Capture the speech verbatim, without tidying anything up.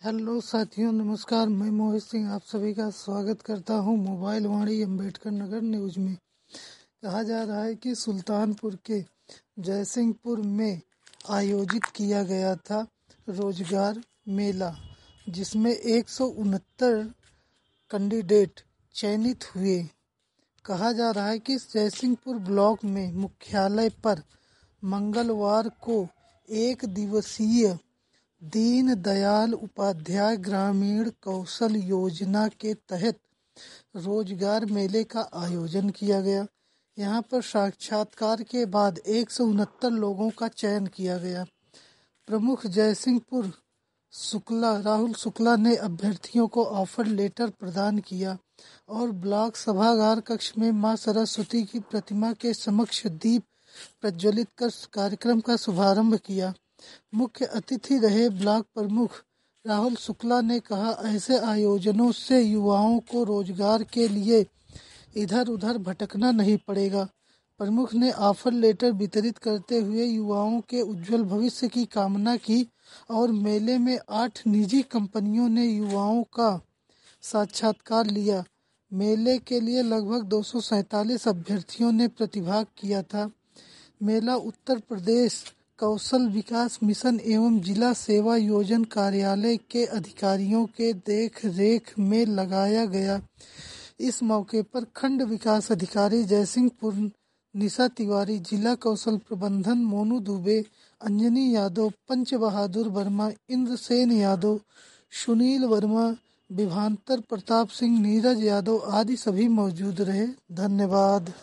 Hello साथियों, नमस्कार। मैं मोहित सिंह आप सभी का स्वागत करता हूं मोबाइल वाणी अम्बेडकर नगर न्यूज में। कहा जा रहा है कि सुल्तानपुर के जयसिंहपुर में आयोजित किया गया था रोजगार मेला, जिसमें एक सौ उनहत्तर कैंडिडेट चयनित हुए। कहा जा रहा है कि जयसिंहपुर ब्लॉक में मुख्यालय पर मंगलवार को एक दिवसीय दीन दयाल उपाध्याय ग्रामीण कौशल योजना के तहत रोजगार मेले का आयोजन किया गया। यहां पर साक्षात्कार के बाद एक सौ उनहत्तर लोगों का चयन किया गया। प्रमुख जयसिंहपुर शुक्ला राहुल शुक्ला ने अभ्यर्थियों को ऑफर लेटर प्रदान किया और ब्लॉक सभागार कक्ष में मां सरस्वती की प्रतिमा के समक्ष दीप प्रज्वलित कर कार्यक्रम का शुभारंभ किया। मुख्य अतिथि रहे ब्लॉक प्रमुख राहुल शुक्ला ने कहा, ऐसे आयोजनों से युवाओं को रोजगार के लिए इधर उधर भटकना नहीं पड़ेगा। प्रमुख ने ऑफर लेटर वितरित करते हुए युवाओं के उज्जवल भविष्य की कामना की और मेले में आठ निजी कंपनियों ने युवाओं का साक्षात्कार लिया। मेले के लिए लगभग दो सौ सैंतालीस अभ्यर्थियों ने प्रतिभाग किया था। मेला उत्तर प्रदेश कौशल विकास मिशन एवं जिला सेवा योजन कार्यालय के अधिकारियों के देख रेख में लगाया गया। इस मौके पर खंड विकास अधिकारी जयसिंहपुर निशा तिवारी, जिला कौशल प्रबंधन मोनू दुबे, अंजनी यादव, पंच बहादुर वर्मा, इंद्रसेन यादव, सुनील वर्मा, विभांतर प्रताप सिंह, नीरज यादव आदि सभी मौजूद रहे। धन्यवाद।